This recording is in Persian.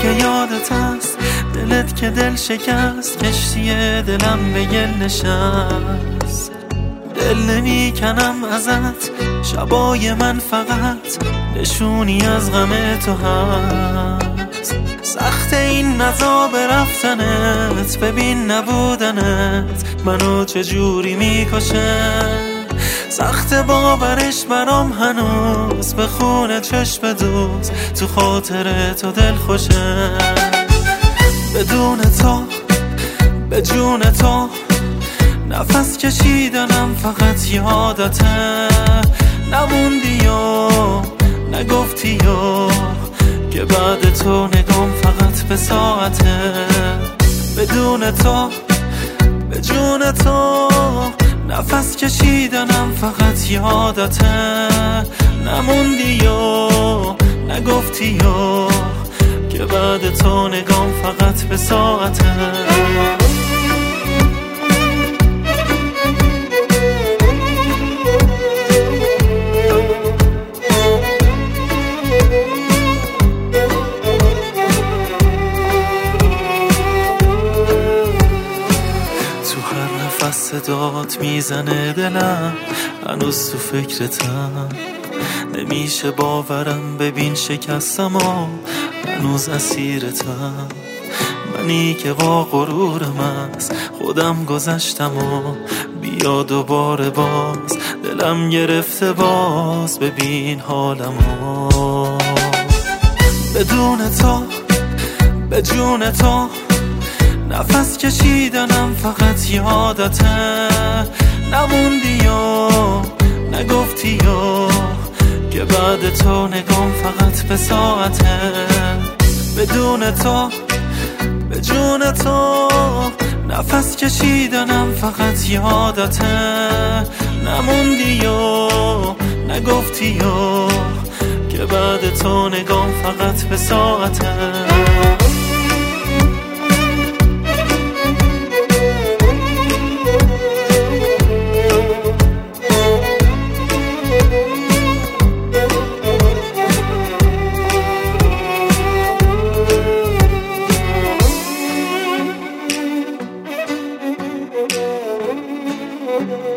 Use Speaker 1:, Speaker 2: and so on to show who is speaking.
Speaker 1: که یادت هست، دلت که دل شکست، کشتی دلم به گل نشست. دل نمی کنم ازت، شبای من فقط نشونی از غم تو هست. سخت این عذاب رفتنت، ببین نبودنت منو چجوری میکشه. سخت باورش برام هنوز، به خون چشم دوز تو خاطر تو دل خوشه. بدون تو، به جون تو نفس کشیدنم فقط یادته. نموندی و نگفتی و که بعد تو نگام فقط به ساعته. بدون تو، به جون تو نفس کشیدنم فقط یادته. نموندی و نگفتی و که بعد تو نگام فقط به ساعته. صدات میزنه دلم، هنوز تو فکرتم. نمیشه باورم، ببین شکستم و هنوز اسیرتم. منی که با غرورم از خودم گذشتم و بیا دوباره باز دلم گرفته باز، ببین حالمو. بدون تو، به جون تو نفس کشیدنم فقط یادته. نموندی و نگفتی و که بعد تو نگام فقط به ساعته. بدون تو، به جون تو نفس کشیدنم فقط یادته. نموندی و نگفتی و که بعد تو نگام فقط به ساعته.
Speaker 2: Thank you.